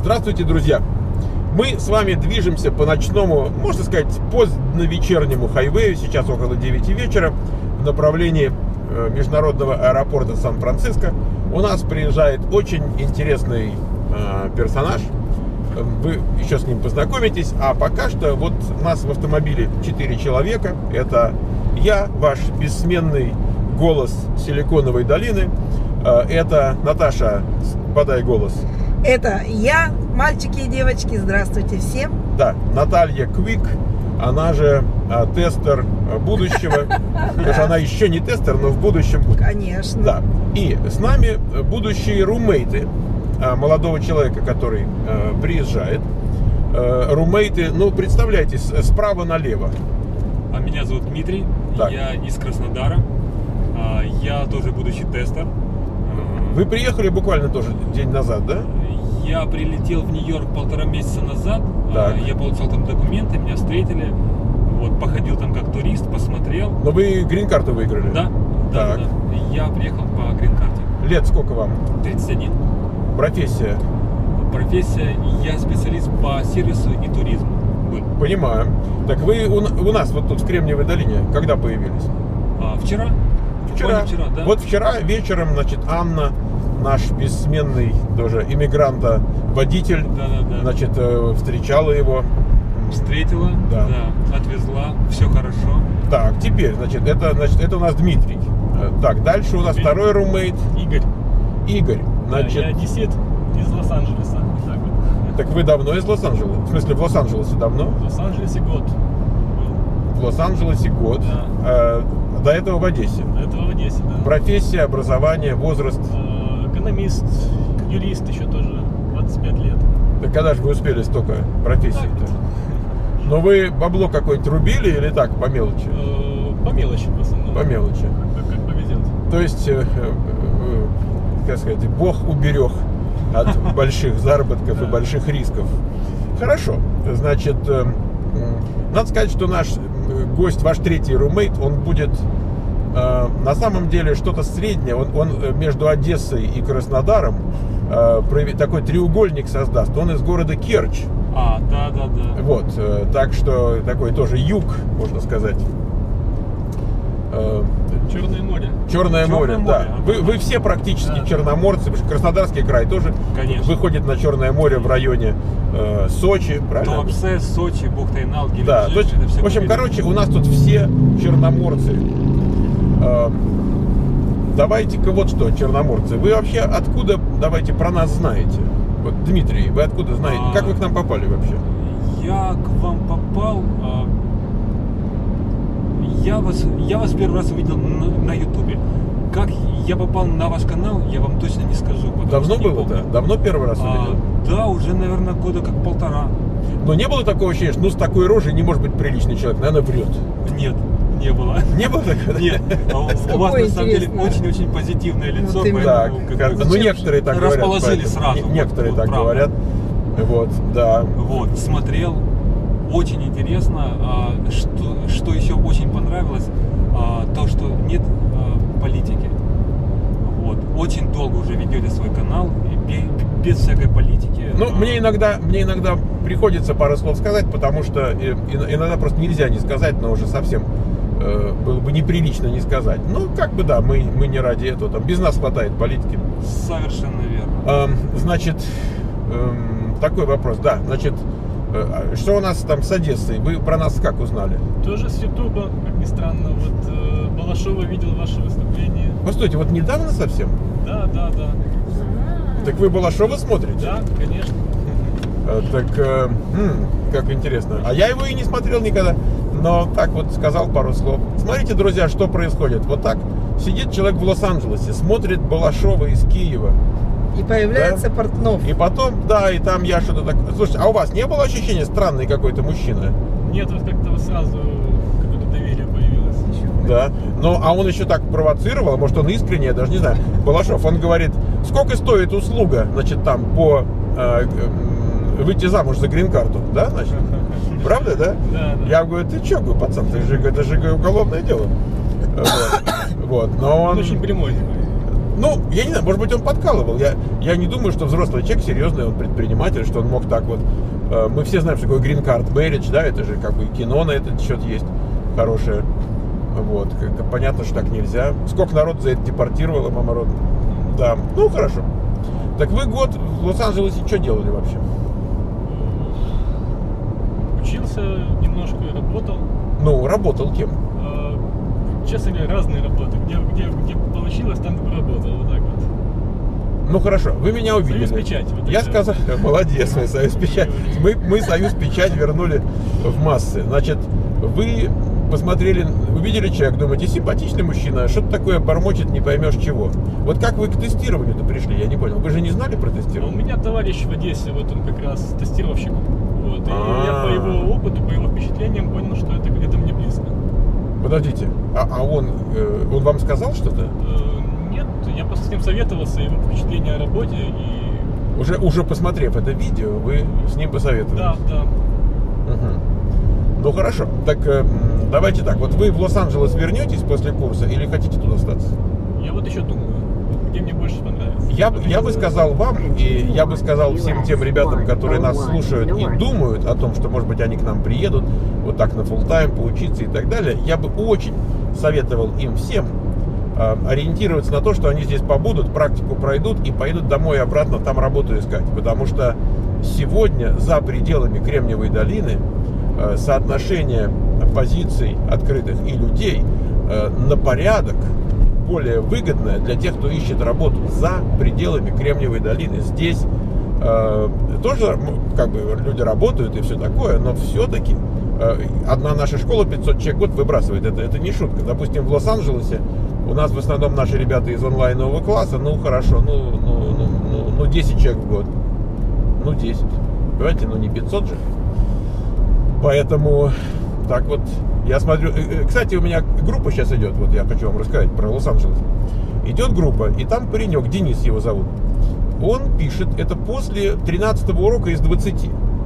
Здравствуйте, друзья! Мы с вами движемся по ночному, можно сказать, поздновечернему хайвею, сейчас около 9 вечера, в направлении международного аэропорта Сан-Франциско. У нас приезжает очень интересный персонаж. Вы еще с ним познакомитесь. А пока что вот у нас в автомобиле 4 человека. Это я, ваш бессменный голос Силиконовой долины. Это Наташа, подай голос. Это я, мальчики и девочки, здравствуйте всем. Да, Наталья Квик, она же тестер будущего. Потому что она еще не тестер, но в будущем будет. Конечно. Да. И с нами будущие румейты молодого человека, который приезжает. Румейты, ну, представляйтесь, справа налево. Меня зовут Дмитрий, Так. я из Краснодара. Я тоже будущий тестер. Вы приехали буквально тоже день назад, да? Я прилетел в Нью-Йорк 1,5 месяца назад. Так. Я получал там документы, меня встретили. Вот, походил там как турист, посмотрел. Но вы грин-карту выиграли? Да, Так. да. Я приехал по грин-карте. Лет сколько вам? 31. Профессия? Профессия, я специалист по сервису и туризму. Был. Понимаю. Так вы у нас вот тут в Кремниевой долине когда появились? Вчера? Вчера. Буквально вчера, да. Вот вчера вечером, значит, Анна, наш бессменный тоже иммигранта-водитель, Да. значит, встречала его. Встретила, Да. да, отвезла, все хорошо. Так, теперь, значит, это у нас Дмитрий. Так, дальше у нас Привет. второй румейт Игорь. Значит, Я одессит из Лос-Анджелеса. Так вот. так вы давно из Лос-Анджелеса? В смысле, в Лос-Анджелесе давно? В Лос-Анджелесе год был. В Лос-Анджелесе год. Да. До этого в Одессе. До этого в Одессе, да. Профессия, образование, возраст. Экономист, юрист еще тоже, 25 лет. Так когда же вы успели столько профессий-то? Так, Но вы бабло какое-нибудь рубили или так, по мелочи? по мелочи в основном. По мелочи. Как повезет. То есть, как сказать, Бог уберег от больших заработков и больших рисков. Хорошо. Значит, надо сказать, что наш гость, ваш третий румейт, он будет на самом деле что-то среднее. Он между Одессой и Краснодаром такой треугольник создаст. Он из города Керчь. Да. Вот, так что такой тоже юг, можно сказать. Черное море. Черное море, да. море. Вы все практически Да. черноморцы, потому что Краснодарский край тоже Конечно. выходит на Черное море в районе Сочи, правильно? Туапсе, Сочи, Бухта-Инал, Геленджик. Да, то есть, это все в общем, победы. короче, у нас тут все черноморцы. Давайте-ка вот что, черноморцы, вы вообще откуда, давайте, про нас знаете? Вот, Дмитрий, вы откуда знаете? Как вы к нам попали вообще? Я к вам попал. Я вас первый раз увидел на Ютубе. Как я попал на ваш канал, я вам точно не скажу. Давно что не было, помню. да? Давно первый раз увидел? Да, уже, наверное, года как 1,5. Но не было такого ощущения, что ну с такой рожей не может быть приличный человек, наверное, врет. Нет, не было. Не было такого? Нет, у вас Какое на самом деле интересное. очень-очень позитивное лицо, Вот именно. Так, поэтому как бы, ну некоторые так говорят. расположили поэтому. сразу. Некоторые вот так правда. говорят. Вот, да. Вот, смотрел, очень интересно. Что еще очень понравилось, то, что нет политики. Вот, очень долго уже ведете свой канал, без всякой политики. Ну, мне иногда приходится пару слов сказать, потому что иногда просто нельзя не сказать, но уже совсем было бы неприлично не сказать. Ну, как бы да, мы не ради этого, там без нас хватает политики. Совершенно верно. Значит, такой вопрос, да, значит, что у нас там с Одессой? Вы про нас как узнали? Тоже с Ютуба, как ни странно. Вот Балашова видел ваше выступление. Постойте, вот недавно совсем? Да. Так вы Балашова смотрите? Да, конечно. Так, как интересно. А я его и не смотрел никогда, но так вот сказал пару слов. Смотрите, друзья, что происходит. Вот так сидит человек в Лос-Анджелесе, смотрит Балашова из Киева. И появляется Портнов. И потом, да, и там я что-то так... Слушайте, а у вас не было ощущения странный какой-то мужчина? Нет, вот как-то вот сразу какое-то доверие появилось. Да. Ну, а он еще так провоцировал, может, он искренне, я даже не знаю. Балашов, он говорит, сколько стоит услуга, значит, там, по выйти замуж за грин-карту, да, значит? Правда, да? Да. Я говорю, ты че, пацан, это же уголовное дело. Вот. Но Он очень прямой. Ну, я не знаю, может быть, он подкалывал. Я не думаю, что взрослый человек серьезный, он предприниматель, что он мог так вот. Мы все знаем, что такое green card marriage, да, это же как бы кино на этот счет есть хорошее. Вот, понятно, что так нельзя. Сколько народ за это депортировало, мама родная. Да, ну хорошо. Так вы год в Лос-Анджелесе что делали вообще? Учился немножко, работал. Ну, работал кем? Честно говоря, разные работы. Где получилось, там и работал. Вот так вот. Ну хорошо, вы меня увидели. Союз Печать. Вот Я это. сказал, молодец, мы Союз Печать. Мы Союз Печать вернули в массы. Значит, вы посмотрели, увидели человека, думаете, симпатичный мужчина, что-то такое бормочет, не поймешь чего. Вот как вы к тестированию-то пришли, я не понял. Вы же не знали про У тестирование? меня товарищ в Одессе, вот он как раз тестировщик. Вот, и я по его опыту, по его впечатлениям понял, что это мне близко. Подождите, а он вам сказал что-то? Нет, я просто с ним советовался, его впечатления о работе и... Уже посмотрев это видео, вы с ним посоветовались? Да. Угу. Ну хорошо, так давайте так, вот вы в Лос-Анджелес вернетесь после курса или хотите тут остаться? Я вот еще думаю, где мне больше понравится. Я бы сказал вам, и я бы сказал всем тем ребятам, которые нас слушают и думают о том, что, может быть, они к нам приедут, вот так на фулл-тайм, поучиться и так далее, я бы очень советовал им всем ориентироваться на то, что они здесь побудут, практику пройдут и поедут домой и обратно там работу искать. Потому что сегодня за пределами Кремниевой долины соотношение позиций открытых и людей на порядок более выгодное для тех, кто ищет работу за пределами Кремниевой долины. Здесь тоже как бы люди работают и все такое, но все-таки одна наша школа 500 человек в год выбрасывает. Это не шутка. Допустим, в Лос-Анджелесе у нас в основном наши ребята из онлайнового класса, ну хорошо, ну 10 человек в год. Ну 10. Понимаете, ну не 500 же. Поэтому так вот я смотрю. Кстати, у меня группа сейчас идет, вот я хочу вам рассказать про Лос-Анджелес. Идет группа, и там паренек, Денис его зовут. Он пишет, это после 13-го урока из 20.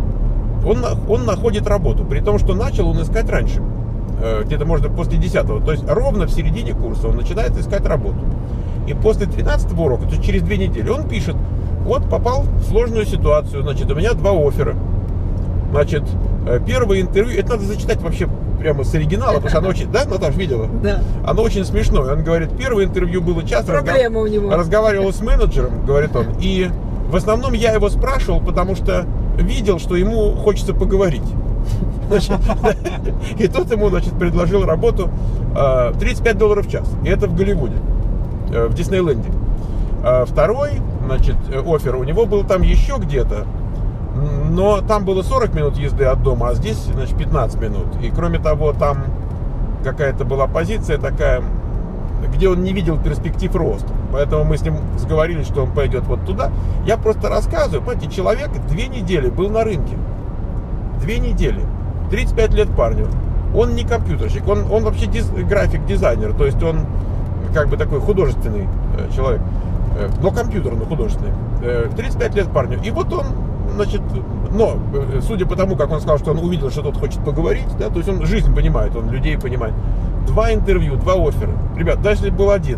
Он находит работу, при том, что начал он искать раньше. Где-то, может, после 10-го. То есть ровно в середине курса он начинает искать работу. И после 13-го урока, то есть через 2 недели, он пишет, вот попал в сложную ситуацию, значит, у меня 2 оффера. Значит, первое интервью, это надо зачитать вообще прямо с оригинала, потому что оно очень, да, Наташа, видела? Да. Оно очень смешное. Он говорит, первое интервью было час, Проблема у него. разговаривал с менеджером, говорит он, и в основном я его спрашивал, потому что видел, что ему хочется поговорить. Значит, и тот ему, значит, предложил работу $35 в час. И это в Голливуде, в Диснейленде. Второй, значит, оффер у него был там еще где-то, но там было 40 минут езды от дома, а здесь, значит, 15 минут. И кроме того, там какая-то была позиция такая, где он не видел перспектив роста. Поэтому мы с ним сговорились, что он пойдет вот туда. Я просто рассказываю, понимаете, человек 2 недели был на рынке. 2 недели. 35 лет парню. Он не компьютерщик, он вообще график-дизайнер. То есть он как бы такой художественный человек. Но компьютерный, художественный. 35 лет парню. И вот он, значит, но судя по тому, как он сказал, что он увидел, что тот хочет поговорить, да, то есть он жизнь понимает, он людей понимает. 2 интервью, 2 оффера. Ребят, даже если был один,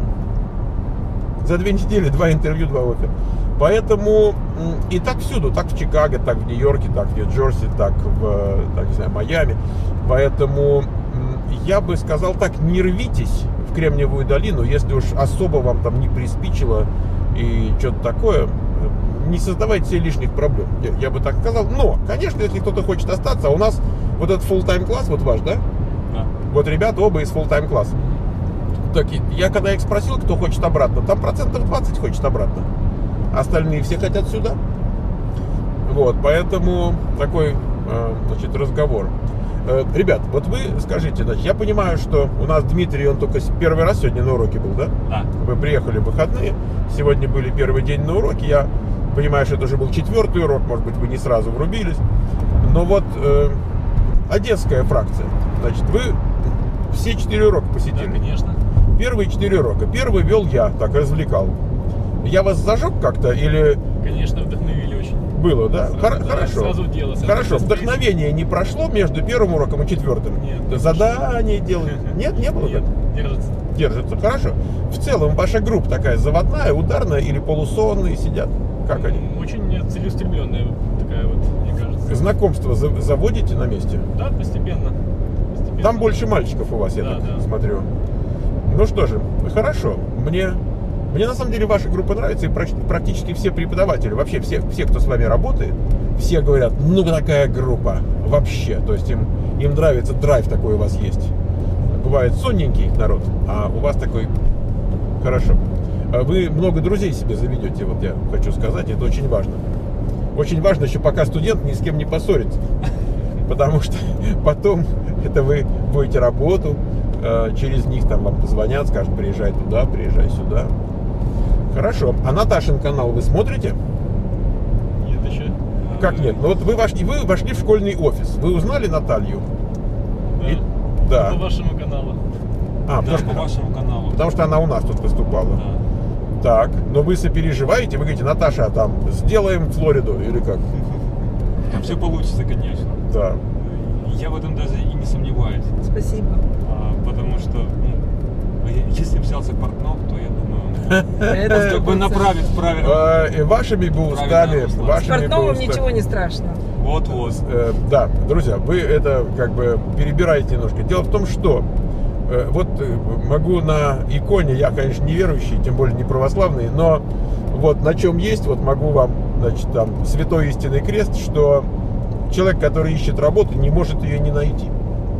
за 2 недели 2 интервью, 2 оффера. Поэтому и так всюду, так в Чикаго, так в Нью-Йорке, так в Нью-Джерси, так в, так, не знаю, Майами. Поэтому я бы сказал так, не рвитесь в Кремниевую долину, если уж особо вам там не приспичило и что-то такое, не создавайте себе лишних проблем. Я бы так сказал. Но, конечно, если кто-то хочет остаться, а у нас вот этот full-time класс, вот ваш, да? Да. Вот ребята оба из full-time класса. Так, я когда их спросил, кто хочет обратно, там 20% хочет обратно. Остальные все хотят сюда. Вот, поэтому такой, значит, разговор. Ребят, вот вы скажите, значит, я понимаю, что у нас Дмитрий, он только первый раз сегодня на уроке был, да? Да. Вы приехали в выходные, сегодня были первый день на уроке, я понимаю, что это уже был 4-й урок, может быть, вы не сразу врубились. Но вот одесская фракция, значит, вы все 4 урока посетили? Да, конечно. Первые 4 урока. Первый вел я, так, развлекал. Я вас зажег как-то или... Конечно, вдохновили очень. Было, да? Сразу, да, Хорошо. сразу дело. Хорошо. Вдохновение не прошло между первым уроком и 4-м? Нет. Задание делали? Нет, не было? Нет, держится. держатся хорошо. В целом ваша группа такая заводная, ударная или полусонные сидят? Как они? Очень целеустремленная такая вот, мне кажется. Знакомство заводите на месте? Да, постепенно. Там больше мальчиков у вас, я так смотрю. Ну что же, хорошо. Мне на самом деле ваша группа нравится, и практически все преподаватели, вообще все, кто с вами работает, все говорят, ну такая группа, вообще. То есть им нравится, драйв такой у вас есть. Бывает сонненький народ, а у вас такой хорошо. Вы много друзей себе заведете, вот я хочу сказать, это очень важно. Очень важно еще пока студент ни с кем не поссорится. Потому что потом это вы будете работу, через них там вам позвонят, скажут, приезжай туда, приезжай сюда. Хорошо. А Наташин канал вы смотрите? Нет еще. Как нет? Ну вот вы вошли в школьный офис. Вы узнали Наталью? Да. Да. По вашему каналу. Да, по вашему каналу. Потому что она у нас тут выступала. Да. Так, но вы сопереживаете, вы говорите, Наташа, там, сделаем Флориду, или как? Там все получится, конечно. Да. Я в этом даже и не сомневаюсь. Спасибо. Потому что, если взялся Портнов, то я думаю, он как бы направит в правильном. Вашими бы устами, С вашими бы Портновым устами. ничего не страшно. Вот-вот. Да, друзья, вы это как бы перебираете немножко. Дело в том, что вот могу на иконе, я, конечно, не верующий, тем более не православный, но вот на чем есть, вот могу вам, значит, там, святой истинный крест, что человек, который ищет работу, не может ее не найти.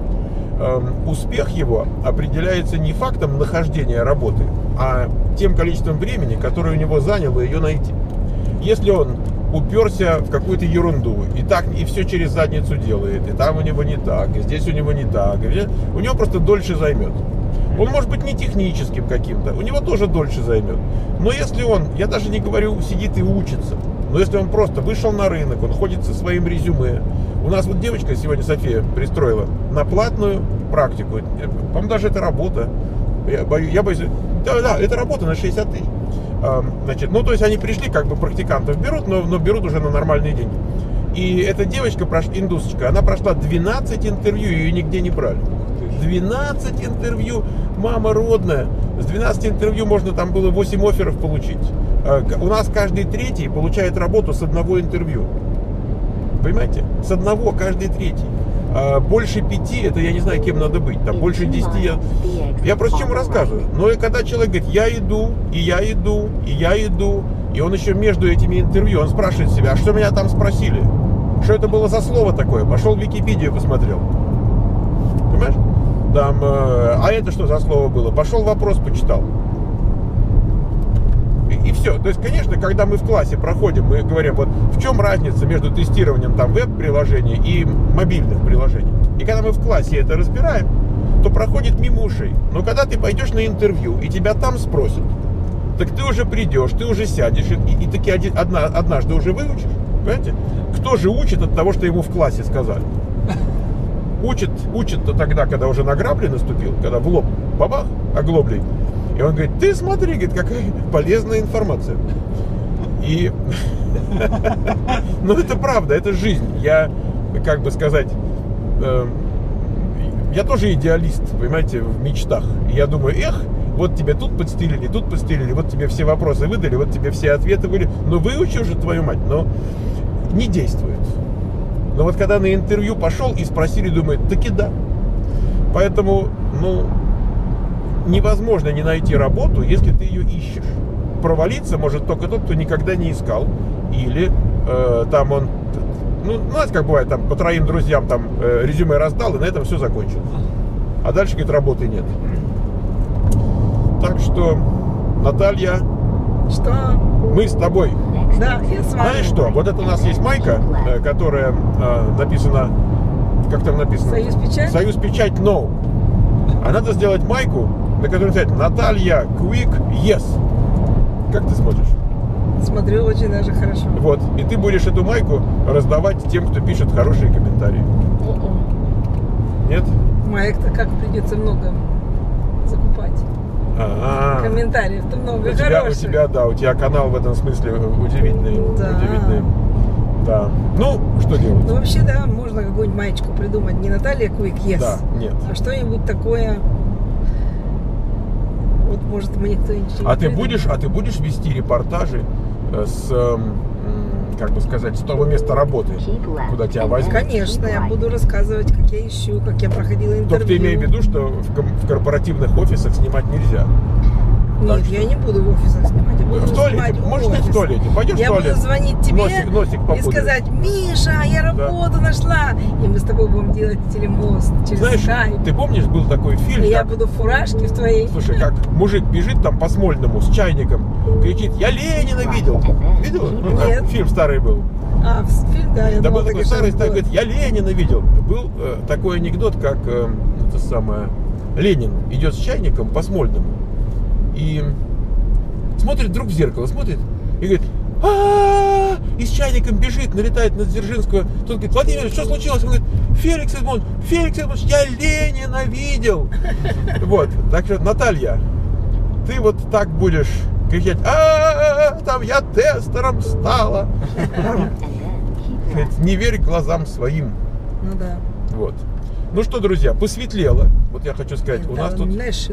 Успех его определяется не фактом нахождения работы, а тем количеством времени, которое у него заняло ее найти. Если он уперся в какую-то ерунду, и все через задницу делает, и там у него не так, и здесь у него не так, у него просто дольше займет. Он может быть не техническим каким-то, у него тоже дольше займет. Но если он, я даже не говорю, сидит и учится, но если он просто вышел на рынок, он ходит со своим резюме. У нас вот девочка сегодня, София, пристроила на платную практику. По-моему, даже это работа. Я боюсь. Да, это работа на 60 тысяч. Значит, ну, то есть они пришли, как бы практикантов берут, но берут уже на нормальные деньги. И эта девочка, индусочка, она прошла 12 интервью, ее нигде не брали. 12 интервью, мама родная. С 12 интервью можно там было 8 офферов получить. У нас каждый третий получает работу с одного интервью. Понимаете? С одного каждый третий. Больше 5, это я не знаю, кем надо быть. Там больше 10 я просто чему рассказываю. Но когда человек говорит, я иду, и я иду, и я иду, и он еще между этими интервью, он спрашивает себя, а что меня там спросили? Что это было за слово такое? Пошел в Википедию посмотрел. Понимаешь? Там, а это что за слово было? Пошел вопрос почитал. И все. То есть, конечно, когда мы в классе проходим, мы говорим, вот в чем разница между тестированием там веб-приложений и мобильных приложений. И когда мы в классе это разбираем, то проходит мимо ушей. Но когда ты пойдешь на интервью, и тебя там спросят, так ты уже придешь, ты уже сядешь, и таки однажды уже выучишь. Понимаете? Кто же учит от того, что ему в классе сказали? Учит-то тогда, когда уже на грабли наступил, когда в лоб бабах оглоблей. И он говорит, ты смотри, говорит, какая полезная информация. И, ну это правда, это жизнь. Я, как бы сказать, я тоже идеалист, понимаете, в мечтах. И я думаю, вот тебе тут подстелили, вот тебе все вопросы выдали, вот тебе все ответы были. Ну выучи уже, твою мать, но не действует. Но вот когда на интервью пошел и спросили, думает, таки да. Поэтому, невозможно не найти работу, если ты ее ищешь. Провалиться может только тот, кто никогда не искал. Или там он, знаете, как бывает, там по 3 друзьям там резюме раздал, и на этом все закончилось. А дальше, говорит, работы нет. Так что, Наталья, Что? мы с тобой. Да, я с вами. Знаешь что, вот это у нас есть майка, которая написана, как там написано? Союз Печать? Союз Печать No. А надо сделать майку, на которой написать Наталья Quick Yes. Как ты смотришь? Смотрю очень даже хорошо. Вот. И ты будешь эту майку раздавать тем, кто пишет хорошие комментарии. О-о. Нет? Маек-то как придется много закупать. А-а-а. Комментариев-то много У тебя канал в этом смысле удивительный. Да. Удивительный. Да. Ну, что делать? Ну, вообще, да, можно какую-нибудь маечку придумать. Не Наталья Quick Yes, Да, нет. а что-нибудь такое Может, мне никто ничего не придумал. А ты будешь вести репортажи с, как бы сказать, с того места работы, куда тебя возьмут? Конечно, я буду рассказывать, как я ищу, как я проходила интервью. Только ты имей в виду, что в корпоративных офисах снимать нельзя. Нет, я не буду в офисах снимать, я буду В туалете, снимать может быть в офис. туалете, пойдешь в Я туалет, буду звонить тебе носик и попудришь. сказать: Миша, я работу нашла. И мы с тобой будем делать телемост через Знаешь, скайп. ты помнишь, был такой фильм, И я как- буду в фуражке в твоей. Слушай, как мужик бежит там по Смольному с чайником, кричит: я Ленина видел. Видела? Ну, Нет. Фильм старый был. А, фильм, да, я Да был думала, такой так старый, это так было. говорит: я Ленина видел. Был такой анекдот, как это самое, Ленин идет с чайником по Смольному и смотрит вдруг в зеркало, смотрит и говорит: и с чайником бежит, налетает на Дзержинского. Тот говорит: Владимир, что случилось? Он говорит: Феликс Эдмондович, я Ленина видел. Вот, так что, Наталья, ты вот так будешь кричать: там я тестером стала. Не верь глазам своим. Ну да. Вот. Ну что, друзья, посветлело. Вот я хочу сказать, у нас тут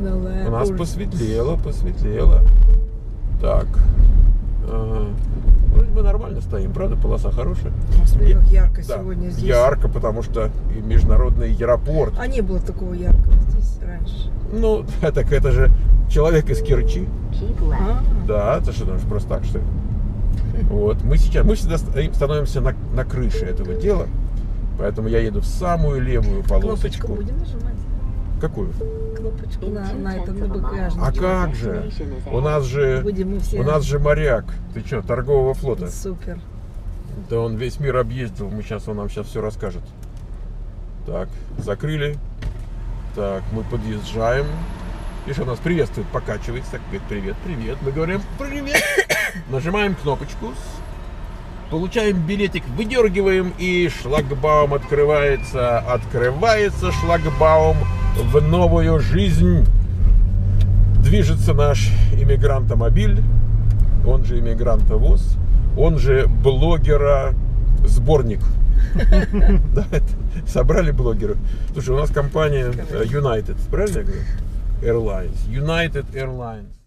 посветлело. Так. Вроде бы нормально стоим, правда? Полоса хорошая. Смотри, как ярко Да, сегодня здесь. ярко, потому что и международный аэропорт. А не было такого яркого здесь раньше. Ну, так это же человек из Керчи. А, Да, ты что думаешь, просто так, что ли? Вот, мы всегда становимся на крыше этого дела, поэтому я еду в самую левую кнопочку полосочку. будем нажимать? Какую? Кнопочку на этом, на багажнике. А как же? У нас же Будем мы все. моряк. Ты что, торгового флота? Супер. Да он весь мир объездил, он нам сейчас все расскажет. Так, закрыли. Так, мы подъезжаем. Видишь, он нас приветствует, покачивается, так говорит: привет, привет. Мы говорим: привет. Нажимаем кнопочку, получаем билетик, выдергиваем, и шлагбаум открывается. Открывается шлагбаум в новую жизнь. Движется наш иммигрантомобиль, он же иммигрантовоз, он же блогера-сборник. Да, собрали блогеров. Слушай, у нас компания United, правильно я говорю? Airlines. United Airlines.